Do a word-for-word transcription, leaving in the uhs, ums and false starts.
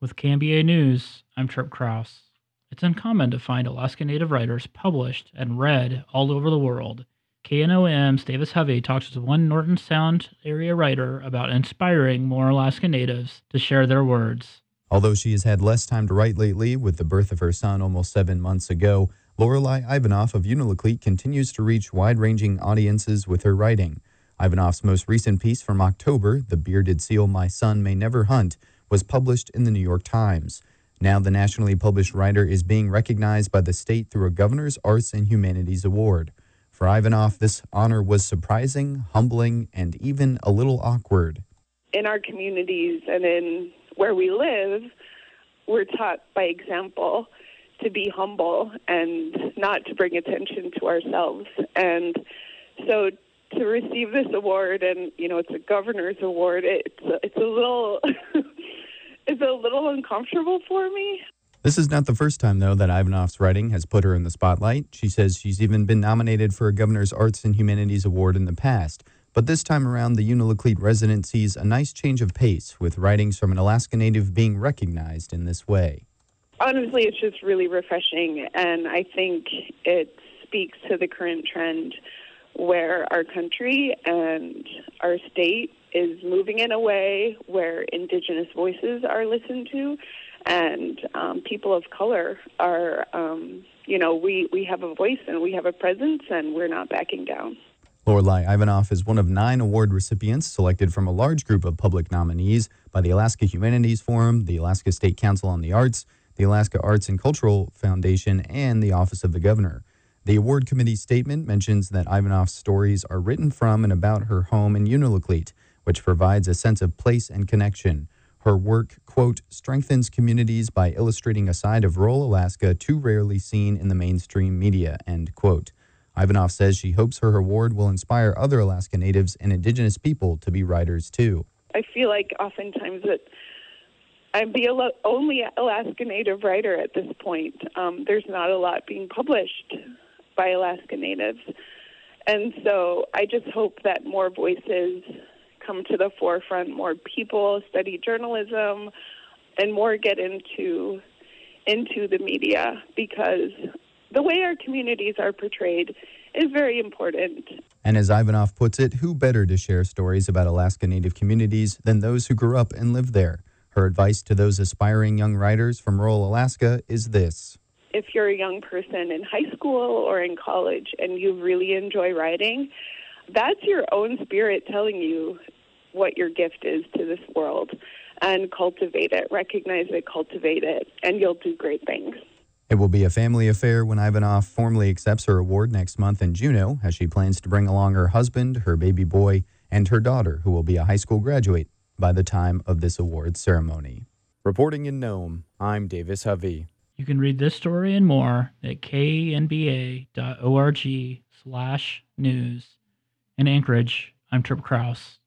With K N B A News, I'm Trip Kraus. It's uncommon to find Alaska Native writers published and read all over the world. K N O M's Davis Hovey talks with one Norton Sound area writer about inspiring more Alaska Natives to share their words. Although she has had less time to write lately with the birth of her son almost seven months ago, Lorelei Ivanoff of Unalakleet continues to reach wide-ranging audiences with her writing. Ivanoff's most recent piece from October, The Bearded Seal My Son May Never Hunt, was published in the New York Times. Now the nationally published writer is being recognized by the state through a Governor's Arts and Humanities Award. For Ivanoff, this honor was surprising, humbling, and even a little awkward. In our communities and in where we live, we're taught by example to be humble and not to bring attention to ourselves. And so to receive this award, and you know, it's a governor's award, it's it's a little it's a little uncomfortable for me. This is not the first time, though, that Ivanoff's writing has put her in the spotlight. She says she's even been nominated for a Governor's Arts and Humanities Award in the past. But this time around, the Unalakleet resident sees a nice change of pace, with writings from an Alaska Native being recognized in this way. Honestly, it's just really refreshing, and I think it speaks to the current trend where our country and our state is moving in a way where Indigenous voices are listened to, and um, people of color are, um, you know, we, we have a voice and we have a presence, and we're not backing down. Lorelei Ivanoff is one of nine award recipients selected from a large group of public nominees by the Alaska Humanities Forum, the Alaska State Council on the Arts, the Alaska Arts and Cultural Foundation, and the Office of the Governor. The award committee's statement mentions that Ivanoff's stories are written from and about her home in Unalakleet, which provides a sense of place and connection. Her work, quote, strengthens communities by illustrating a side of rural Alaska too rarely seen in the mainstream media, end quote. Ivanoff says she hopes her award will inspire other Alaska Natives and Indigenous people to be writers, too. I feel like oftentimes that I'm the al- only Alaska Native writer at this point. Um, there's not a lot being published by Alaska Natives. And so I just hope that more voices come to the forefront, more people study journalism, and more get into into the media, because the way our communities are portrayed is very important. And as Ivanoff puts it, who better to share stories about Alaska Native communities than those who grew up and live there? Her advice to those aspiring young writers from rural Alaska is this. If you're a young person in high school or in college and you really enjoy writing, that's your own spirit telling you what your gift is to this world, and cultivate it, recognize it, cultivate it, and you'll do great things. It will be a family affair when Ivanoff formally accepts her award next month in Juneau, as she plans to bring along her husband, her baby boy, and her daughter, who will be a high school graduate by the time of this award ceremony. Reporting in Nome, I'm Davis Hovey. You can read this story and more at knba.org slash news. In Anchorage, I'm Trip Kraus.